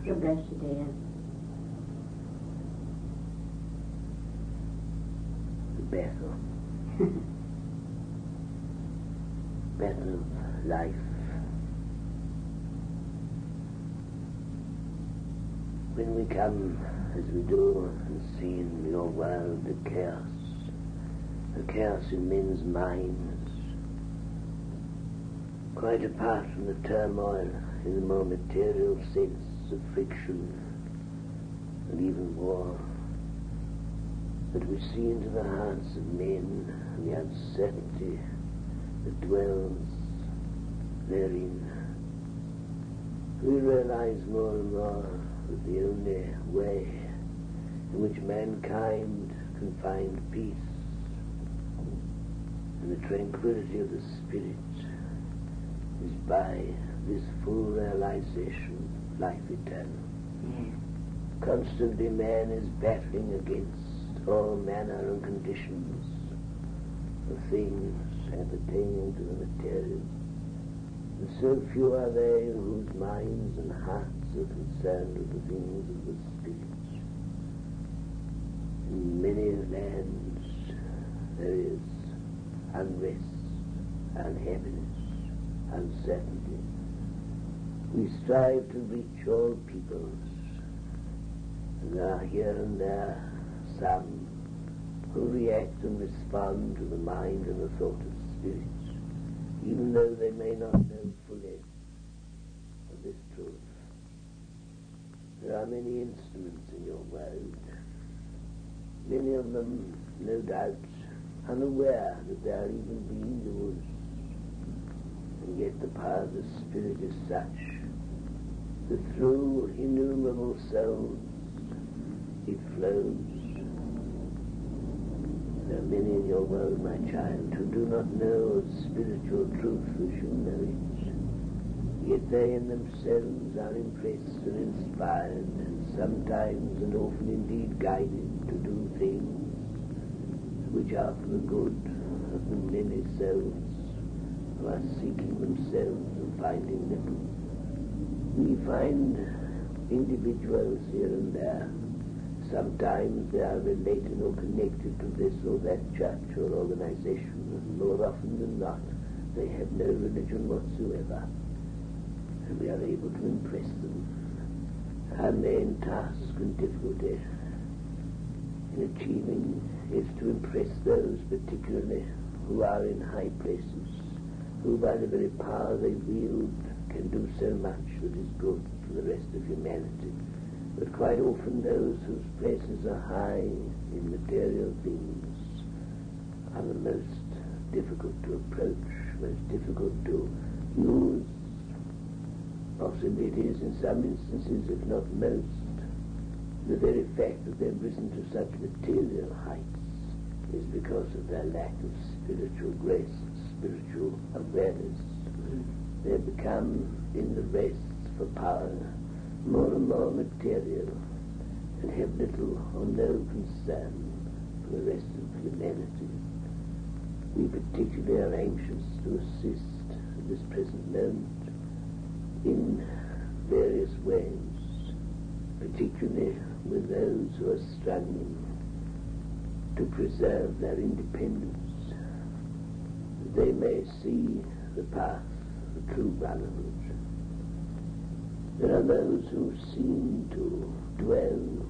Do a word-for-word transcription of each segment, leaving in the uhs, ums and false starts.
God bless you, dear. Bethel. Bethel of life. When we come, as we do, and see in your world the chaos, the chaos in men's minds, quite apart from the turmoil in the more material sense of friction and even war, that we see into the hearts of men and the uncertainty that dwells therein. We realize more and more that the only way in which mankind can find peace and the tranquility of the spirit is by this full realization of life eternal. Yeah. Constantly man is battling against all manner of conditions of things appertaining to the material, and so few are they whose minds and hearts are concerned with the things of the spirit. In many lands there is unrest, unhappiness, uncertainty. We strive to reach all peoples, and there are here and there some who react and respond to the mind and the thought of spirits, even though they may not know fully of this truth. There are many instruments in your world, many of them, no doubt, unaware that they are even being used, and yet the power of the Spirit is such that through innumerable souls it flows. There are many in your world, my child, who do not know of spiritual truth as you know it, yet they in themselves are impressed and inspired, and sometimes and often indeed guided to do things which are for the good of the many souls who are seeking themselves and finding little. We find individuals here and there. Sometimes they are related or connected to this or that church or organization, and more often than not they have no religion whatsoever, and we are able to impress them. Our main task and difficulty in achieving is to impress those particularly who are in high places, who by the very power they wield can do so much that is good for the rest of humanity. But quite often those whose places are high in material things are the most difficult to approach, most difficult to use. Possibly it is in some instances, if not most, the very fact that they've risen to such material heights is because of their lack of spiritual grace, spiritual awareness. They become in the race for power more and more material, and have little or no concern for the rest of humanity. We particularly are anxious to assist at this present moment in various ways, particularly with those who are struggling to preserve their independence, that they may see the path of true brotherhood. There are those who seem to dwell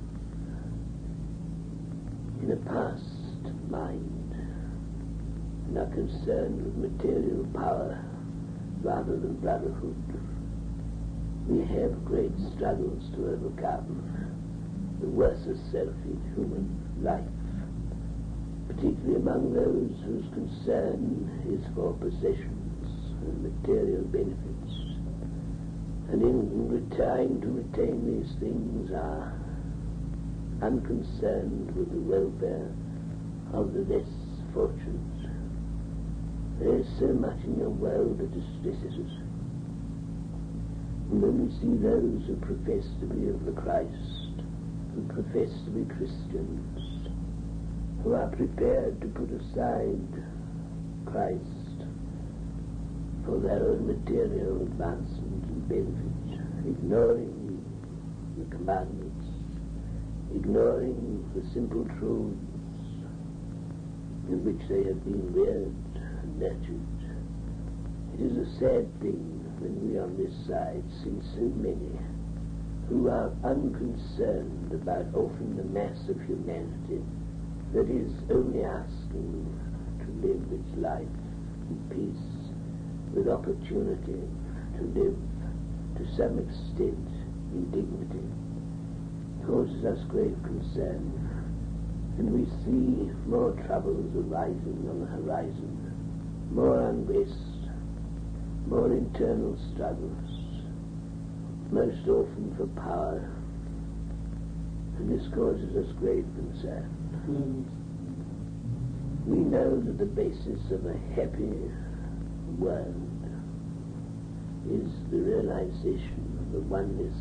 in a past mind and are concerned with material power rather than brotherhood. We have great struggles to overcome the worser self in human life, particularly among those whose concern is for possessions and material benefits, and in trying to retain these things are unconcerned with the welfare of the less fortunate. There is so much in your world that distresses us. And when we see those who profess to be of the Christ, who profess to be Christians, who are prepared to put aside Christ for their own material advancement and benefit, ignoring the commandments, ignoring the simple truths in which they have been reared and nurtured. It is a sad thing when we on this side see so many who are unconcerned about often the mass of humanity that is only asking to live its life in peace, with opportunity to live to some extent in dignity, causes us grave concern, and we see more troubles arising on the horizon, more unrest, more internal struggles, most often for power, and this causes us grave concern. Yes. We know that the basis of a happy world is the realization of the oneness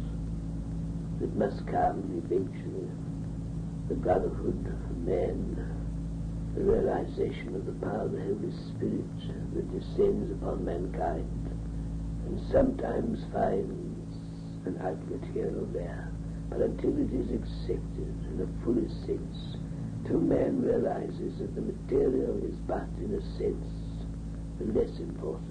that must come eventually, the brotherhood of man, the realization of the power of the Holy Spirit that descends upon mankind and sometimes finds an outlet here or there, but until it is accepted in a fuller sense, till man realizes that the material is but, in a sense, the less important.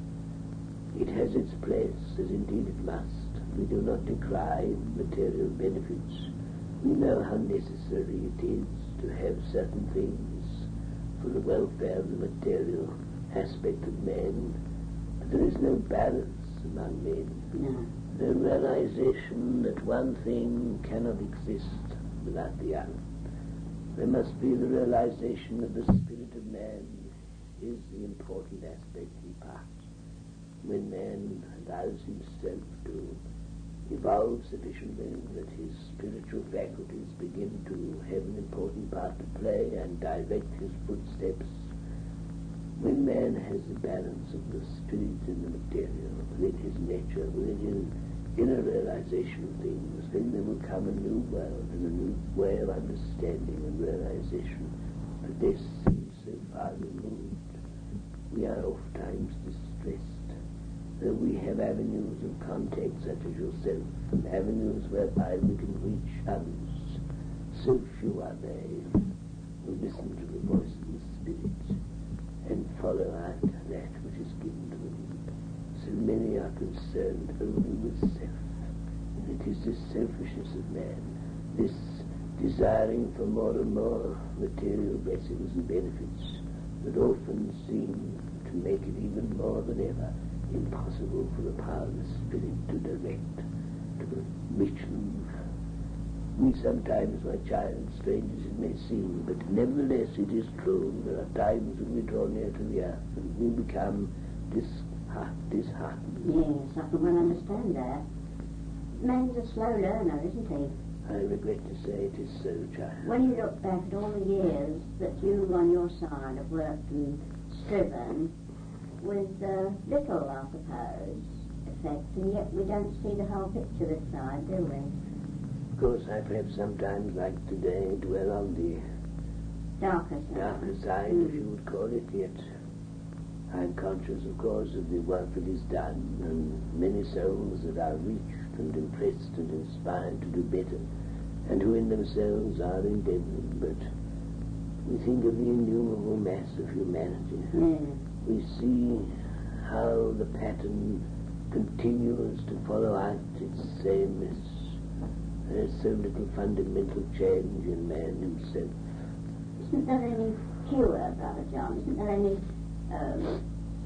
It has its place, as indeed it must. We do not decry material benefits. We know how necessary it is to have certain things for the welfare of the material aspect of man, but there is no balance among men. No. The realization that one thing cannot exist without the other. There must be the realization that the spirit of man is the important aspect in part. When man allows himself to evolve sufficiently that his spiritual faculties begin to have an important part to play and direct his footsteps, when man has the balance of the spirit and the material within his nature, within his inner realization of things, then there will come a new world and a new way of understanding and realization. But this seems so far removed. We are oft times distressed, though we have avenues of contact such as yourself, and avenues whereby we can reach others. So few are they who listen to the voice of the Spirit and follow out that which is given to them. So many are concerned only with self, and it is this selfishness of man, this desiring for more and more material blessings and benefits, that often seem to make it even more than ever impossible for the power of the Spirit to direct, to reach them. We sometimes, my child, strange as it may seem, but nevertheless it is true, there are times when we draw near to the earth and we become disheart- disheartened. Yes, I can well understand that. Man's a slow learner, isn't he? I regret to say it is so, child. When you look back at all the years that you on your side have worked and striven, with uh, little, I suppose, effect, and yet we don't see the whole picture this side, do we? Of course, I perhaps sometimes, like today, dwell on the Darker side. darker side, Mm. if you would call it, yet I'm conscious, of course, of the work that is done, and many souls that are reached and impressed and inspired to do better, and who in themselves are endeavoring, but we think of the innumerable mass of humanity. Yeah. We see how the pattern continues to follow out its sameness. There's so little fundamental change in man himself. Isn't there any cure, Brother John? Isn't there any, um,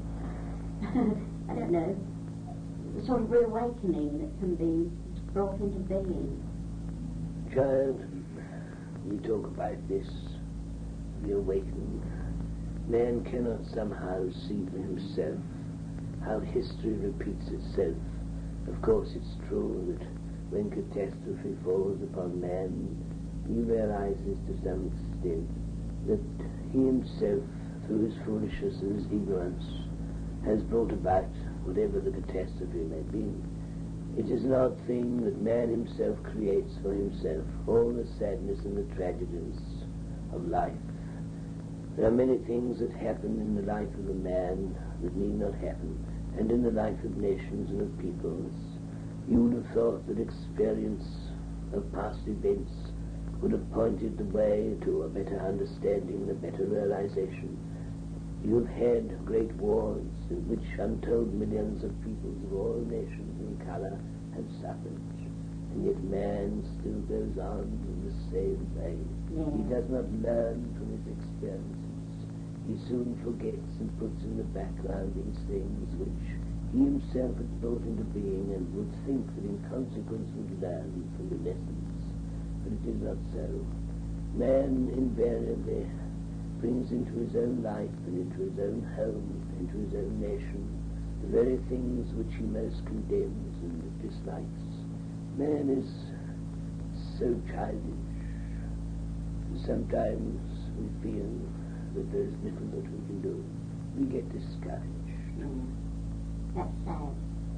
I don't know, sort of reawakening that can be brought into being? Child, we talk about this, the awakening. Man cannot somehow see for himself how history repeats itself. Of course, it's true that when catastrophe falls upon man, he realizes to some extent that he himself, through his foolishness and his ignorance, has brought about whatever the catastrophe may be. It is an odd thing that man himself creates for himself all the sadness and the tragedies of life. There are many things that happen in the life of a man that need not happen, and in the life of nations and of peoples, You would have thought that experience of past events would have pointed the way to a better understanding, a better realization. You've had great wars in which untold millions of peoples of all nations and color have suffered, and yet man still goes on in the same way. Yeah. He does not learn from his experiences. He soon forgets and puts in the background these things which he himself had brought into being and would think that in consequence would learn from the lessons. But it is not so. Man invariably brings into his own life and into his own home, into his own nation, the very things which he most condemns and dislikes. Man is so childish. Sometimes we feel that there is little that we can do. We get discouraged. Mm. That's sad.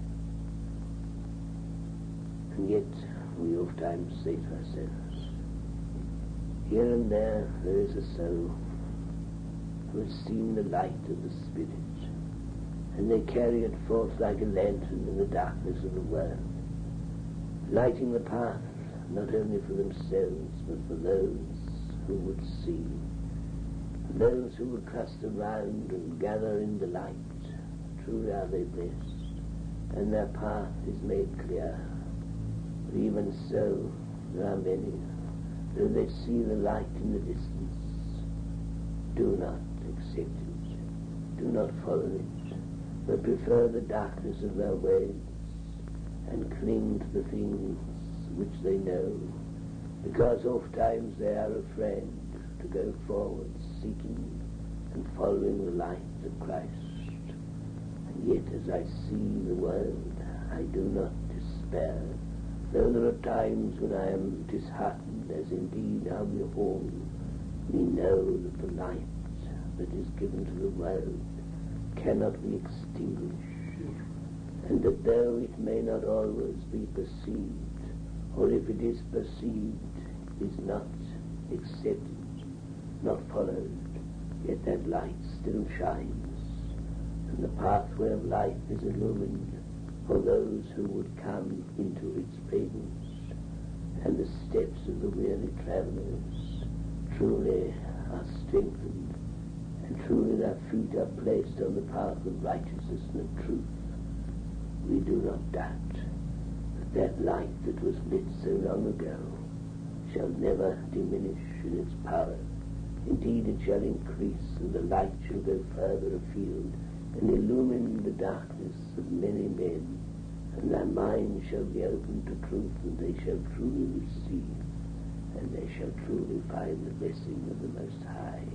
And yet we oftentimes say to ourselves, here and there there is a soul who has seen the light of the Spirit, and they carry it forth like a lantern in the darkness of the world, lighting the path not only for themselves but for those who would see, those who would cluster round and gather in the light. Truly are they blessed, and their path is made clear. But even so, there are many, though they see the light in the distance, do not accept it, do not follow it, but prefer the darkness of their ways and cling to the things which they know, because oft-times they are afraid to go forward seeking and following the light of Christ. And yet as I see the world, I do not despair, though there are times when I am disheartened, as indeed are we all. We know that the light that is given to the world cannot be extinguished, and that though it may not always be perceived, or if it is perceived, is not accepted, not followed, yet that light still shines, and the pathway of life is illumined for those who would come into its radiance, and the steps of the weary travelers truly are strengthened, and truly their feet are placed on the path of righteousness and of truth. We do not doubt that that light that was lit so long ago shall never diminish in its power. Indeed, it shall increase, and the light shall go further afield and illumine the darkness of many men, and their minds shall be opened to truth, and they shall truly receive, and they shall truly find the blessing of the Most High.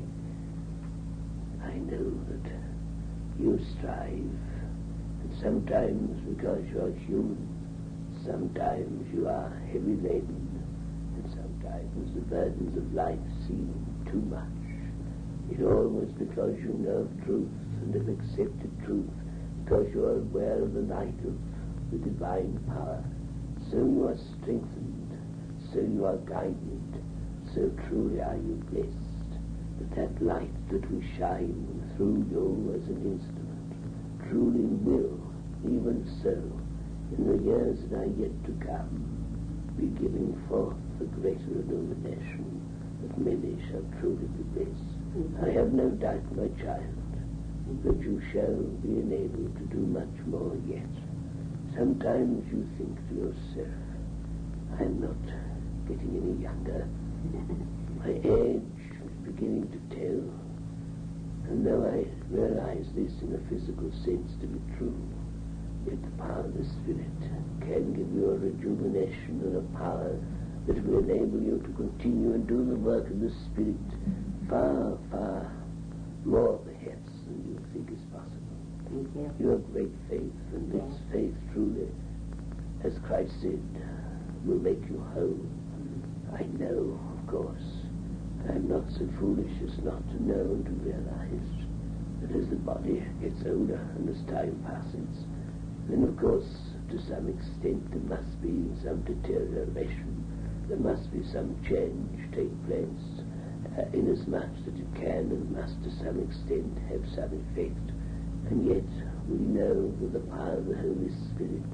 I know that you strive, and sometimes because you are human, sometimes you are heavy laden, and sometimes the burdens of life seem too much. It always because you know of truth and have accepted truth, because you are aware of the light of the divine power. So you are strengthened, so you are guided, so truly are you blessed, that that light that we shine through you as an instrument truly will, even so, in the years that are yet to come, be giving forth a greater illumination, that many shall truly be blessed. I have no doubt, my child, that you shall be enabled to do much more yet. Sometimes you think to yourself, I am not getting any younger. My age is beginning to tell, and though I realize this in a physical sense to be true, yet the power of the Spirit can give you a rejuvenation and a power that will enable you to continue and do the work of the Spirit far, far more perhaps than you think is possible. Thank you. You have great faith, and Yes. this faith truly, as Christ said, will make you whole. I know, of course, I am not so foolish as not to know and to realize that as the body gets older and as time passes, then of course to some extent there must be some deterioration, there must be some change take place, uh, inasmuch that it can and must to some extent have some effect. And yet we know with the power of the Holy Spirit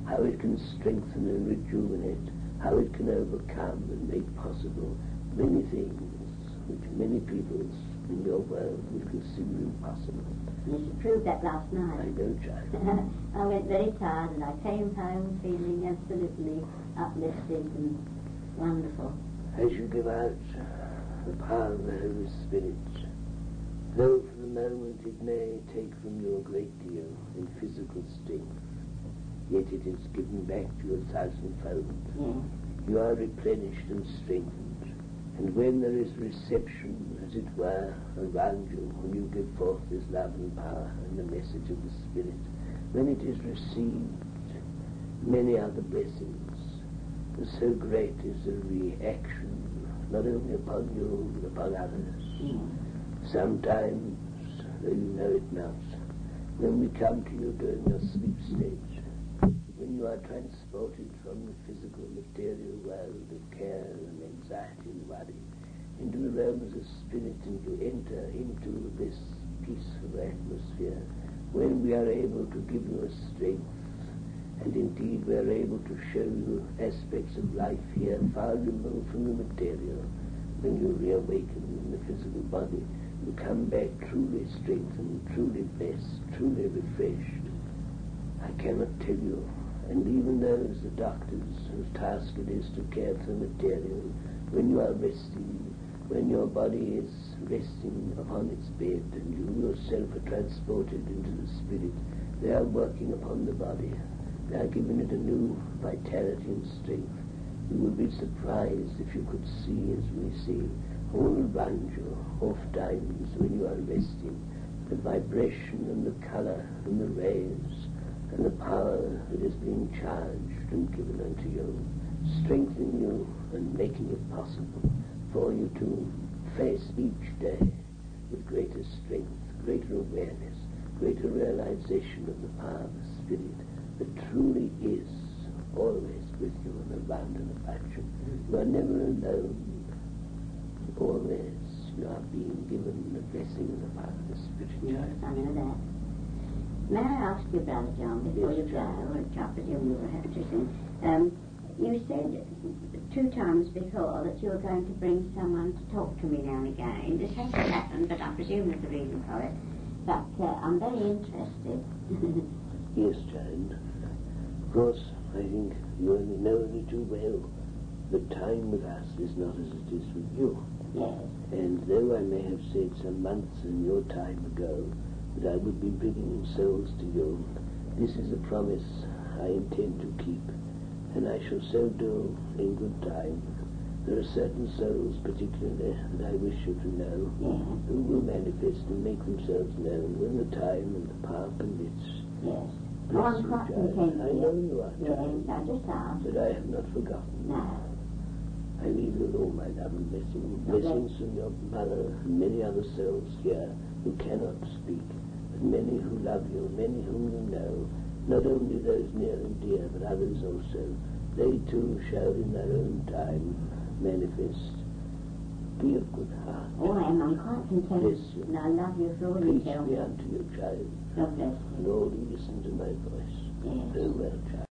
how it can strengthen and rejuvenate, how it can overcome and make possible many things which many peoples in your world would consider impossible. You should prove that last I night. know, child. I went very tired and I came home feeling absolutely uplifted and wonderful. As you give out the power of the Holy Spirit, though for the moment it may take from you a great deal in physical strength, yet it is given back to you a thousandfold. Yeah. You are replenished and strengthened. And when there is reception, as it were, around you, when you give forth this love and power and the message of the Spirit, when it is received, many are the blessings. And so great is the reaction, not only upon you, but upon others. Yeah. Sometimes, though you know it not, when we come to you during your sleep stage, when you are transported from the physical, material world of care and anxiety and worry into the realms of spirit, and you enter into this peaceful atmosphere, when we are able to give you a strength, and indeed we are able to show you aspects of life here far removed from the material, when you reawaken in the physical body, you come back truly strengthened, truly blessed, truly refreshed. I cannot tell you. And even those, the doctors, whose task it is to care for the material, when you are resting, when your body is resting upon its bed and you yourself are transported into the spirit, they are working upon the body. They are giving it a new vitality and strength. You would be surprised if you could see, as we see, all around you, oft times when you are resting, the vibration and the color and the rays and the power that is being charged and given unto you, strengthening you and making it possible for you to face each day with greater strength, greater awareness, greater realization of the power of the Spirit that truly is always with you and around and about you. You are never alone. Always you are being given the blessing and the power of the Spirit. Yes, I know that. May I ask you, Brother John, before Yes, you go, child. which I presume you will have to soon, um, you said two times before that you were going to bring someone to talk to me now and again. This hasn't happened, but I presume there's a reason for it. But uh, I'm very interested. Yes, child. Of course, I think you only know only too well that time with us is not as it is with you. Yes. And though I may have said some months in your time ago that I would be bringing souls to you, this is a promise I intend to keep, and I shall so do in good time. There are certain souls particularly that I wish you to know, Yes. who will manifest and make themselves known when the time and the power permits. Yes. Oh, Bless I'm you, quite child. content. I know you are, Yes, child, I just asked. but I have not forgotten. No. I leave you with all my love and blessing. Okay. Blessings from your mother and many other souls here who cannot speak, but many who love you, many whom you know, not only those near and dear, but others also. They too shall in their own time manifest. Be of good heart. Oh, I am. I'm quite content. Bless you. And I love you for all you Peace tell be me. unto you, child, God bless you. and all who listen to my voice. Yes. Farewell, child.